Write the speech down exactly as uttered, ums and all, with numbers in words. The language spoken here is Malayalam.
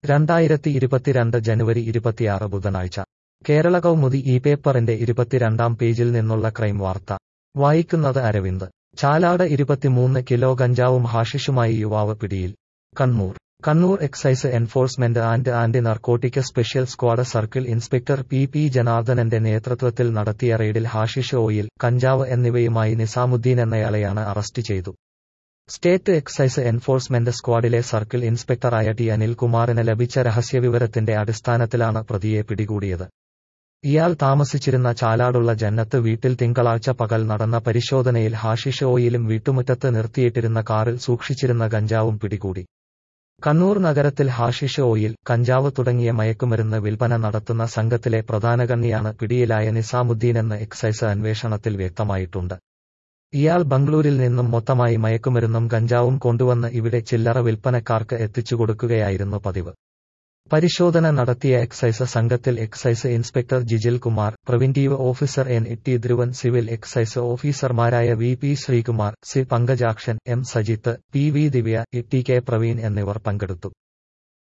രണ്ടായിരത്തി ഇരുപത്തിരണ്ട് ജനുവരി ഇരുപത്തിയാറ് ബുധനാഴ്ച കേരള കൗമുദി ഈ പേപ്പറിന്റെ ഇരുപത്തിരണ്ടാം പേജിൽ നിന്നുള്ള ക്രൈം വാർത്ത വായിക്കുന്നത് അരവിന്ദ്. ചാലാട് ഇരുപത്തിമൂന്ന് കിലോ ഗഞ്ചാവും ഹാഷിഷുമായി യുവാവ് പിടിയിൽ. Kannur Kannur excise enforcement and anti narcotic special squad circle inspector P P ജനാർദ്ദനന്റെ നേതൃത്വത്തിൽ നടത്തിയ റെയ്ഡിൽ ഹാഷിഷ്, ഓയിൽ, കഞ്ചാവ് എന്നിവയുമായി നിസാമുദ്ദീൻ എന്നയാളെയാണ് അറസ്റ്റ് ചെയ്തു. സ്റ്റേറ്റ് എക്സൈസ് എൻഫോഴ്സ്മെന്റ് സ്ക്വാഡിലെ സർക്കിൾ ഇൻസ്പെക്ടറായ ടി അനിൽകുമാറിന് ലഭിച്ച രഹസ്യവിവരത്തിന്റെ അടിസ്ഥാനത്തിലാണ് പ്രതിയെ പിടികൂടിയത്. ഇയാൾ താമസിച്ചിരുന്ന ചാലാടുള്ള ജന്നത്ത് വീട്ടിൽ തിങ്കളാഴ്ച പകൽ നടന്ന പരിശോധനയിൽ ഹാഷിഷ്, ഓയിലും വീട്ടുമുറ്റത്ത് നിർത്തിയിട്ടിരുന്ന കാറിൽ സൂക്ഷിച്ചിരുന്ന ഗഞ്ചാവും പിടികൂടി. കണ്ണൂർ നഗരത്തിൽ ഹാഷിഷ്, ഓയിൽ, കഞ്ചാവ് തുടങ്ങിയ മയക്കുമരുന്ന് വിൽപ്പന നടത്തുന്ന സംഘത്തിലെ പ്രധാന കണ്ണിയാണ് പിടിയിലായ നിസാമുദ്ദീനെന്ന് എക്സൈസ് അന്വേഷണത്തിൽ വ്യക്തമായിട്ടുണ്ട്. ഇയാൾ ബംഗളൂരിൽ നിന്നും മൊത്തമായി മയക്കുമരുന്നും ഗഞ്ചാവും കൊണ്ടുവന്ന് ഇവിടെ ചില്ലറ വിൽപ്പനക്കാർക്ക് എത്തിച്ചുകൊടുക്കുകയായിരുന്നു പതിവ്. പരിശോധന നടത്തിയ എക്സൈസ് സംഘത്തിൽ excise inspector Jijil Kumar, preventive officer N T Dhruvan, civil excise ഓഫീസർമാരായ V P Sreekumar, C Pankajakshan, M Sajith, P V Divya, T K Praveen എന്നിവർ പങ്കെടുത്തു.